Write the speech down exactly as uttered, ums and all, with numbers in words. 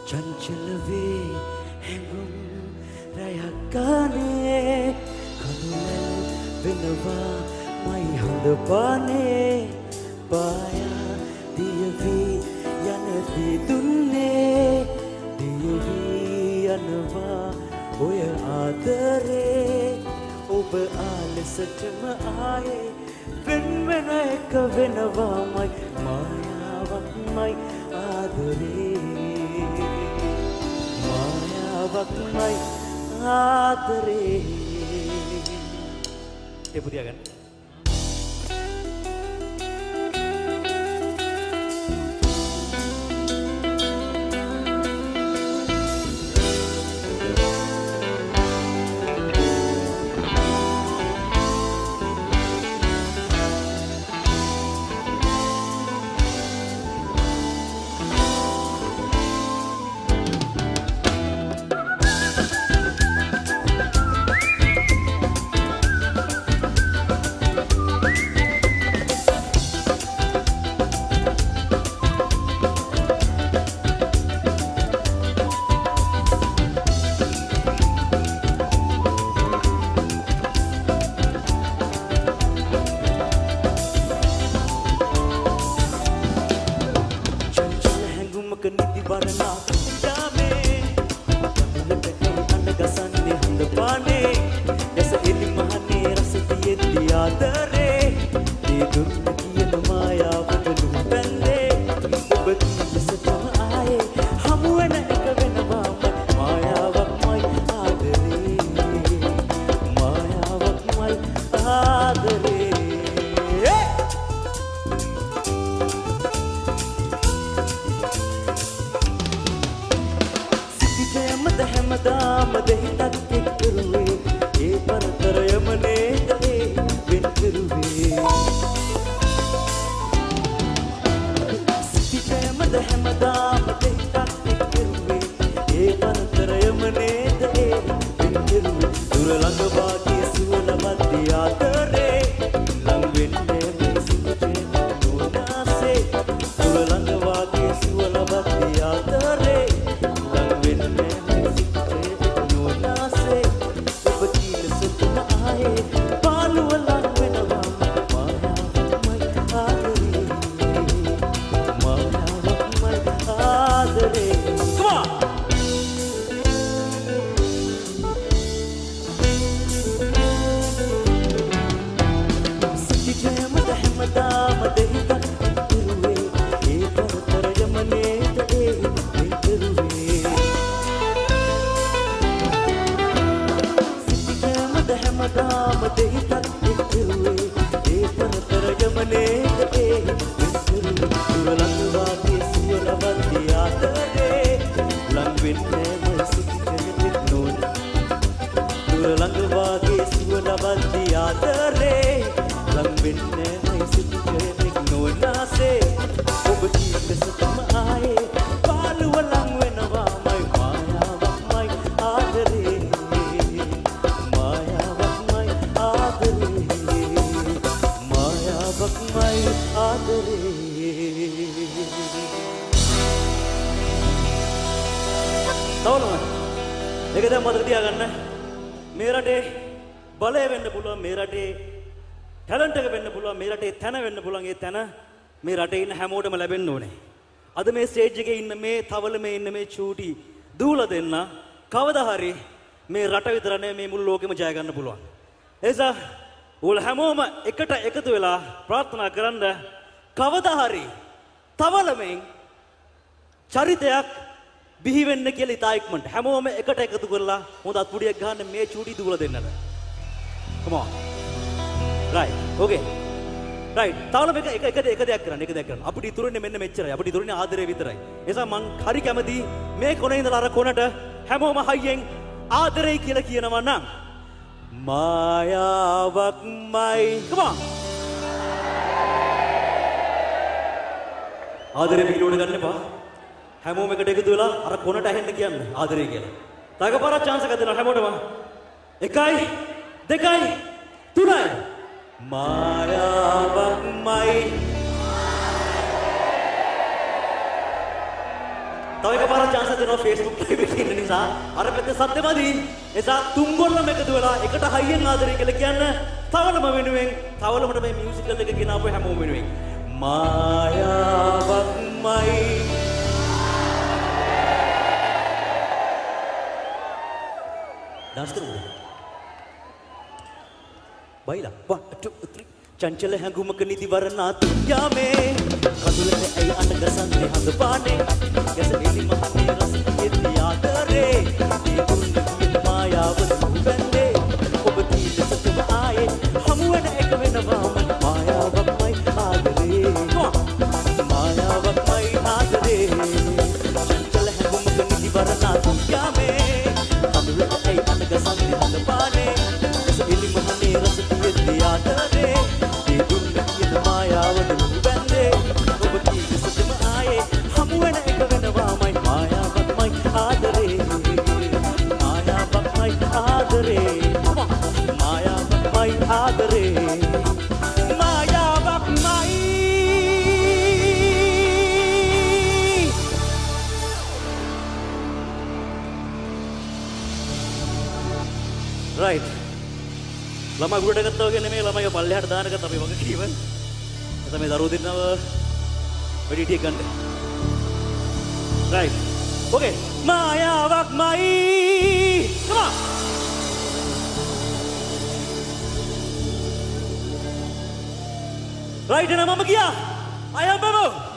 චංචල වේ හැඟුම් රැයක් ගානේ කඳුලැල් වෙනවා මයි හොඳ පානේ පායා දියවී යන දී දුන්නේ දියවී යනවා ඔය ආදරේ ඔබ ආලසටම ආයේ වෙන වෙන එක වෙනවාමයි මායාවක්මයි ආදරේ මායාවක්මයි ආදරේ ඒ පුතියා ගන්න මේ රටේ ඉන්න හැමෝටම ලැබෙන්න ඕනේ. අද මේ ස්ටේජ් එකේ ඉන්න මේ තවල මේ ඉන්න මේ චූටි දූලා දෙන්න කවදා හරි මේ රට විතර නෙමෙයි මේ මුළු ලෝකෙම ජය ගන්න පුළුවන්. ඒ නිසා ඔයාලා හැමෝම එකට එකතු වෙලා ප්‍රාර්ථනා කරන්න කවදා හරි තවලමෙන් චරිතයක් බිහි වෙන්න කියලා ඉතා ඉක්මනට හැමෝම එකට එකතු කරලා හොඳ අත්පුඩියක් ගන්න මේ චූටි දූලා දෙන්නට. Come on. Right. Okay. Right. තාවල මේක එක එක එක දෙයක් කරන්න එක දෙයක් කරන්න. අපිට ඉතුරුනේ මෙන්න මෙච්චරයි. අපිට ඉතුරුනේ ආදරේ විතරයි. ඒ නිසා මං හරි කැමති මේ කොනේ ඉඳලා අර කොනට හැමෝම හයියෙන් ආදරේ කියලා කියනවා නම් මායාවක්මයි. Come on. ආදරේ පිටුවට ගන්න එපා. හැමෝම එකට එකතු වෙලා අර කොනට ඇහෙන්න කියන්න ආදරේ කියලා. තවකපාරක් chance එකක් දෙනවා හැමෝටම. එකයි දෙකයි තුනයි මායාවක්මයි තව එකපාරක් chance එක දෙනවා Facebook live එකේ ඉන්න නිසා අර පැත්තේ සද්දෙමදි එසා තුන් ගොල්ලම එකතු වෙලා එකට හයියෙන් ආදරය කියලා කියන්න තවලම වෙනුවෙන් තවලමට මේ මියුසිකල් එක ගෙනාවු හැමෝම වෙනුවෙන් මායාවක්මයි ඩාන්ස් කරමු බයිලා one two three චංචල හැඟුමක නිදිවරණා යාමේ කඳුලේ ඇයි අඬගසන්නේ හඳ පානේ ගැසෙලි මහනේ රසිකේ ආදරේ මේ දුන්න මායාව දුබන්නේ ඔබ තීලසතුම ආයේ හමු වෙන එක වෙනවා මන් මායාවක්මයි ආදරේ මායාවක්මයි ආදරේ චංචල හැඟුමක නිදිවරණා යාමේ කඳුලේ ඇයි අඬගසන්නේ හඳ පානේ ගැසෙලි මහනේ රසිකේ ආදරේ right ළමයි ගුඩට ගත්තා වගේ නෙමෙයි ළමයි පල්ලෙහාට දාන එකත් අපි වගේ කීව. එතන මේ දරුවෝ දෙන්නව වැඩි ටික ගන්න. right okay මායාවක්මයි come on right එන මම ගියා I am Bebo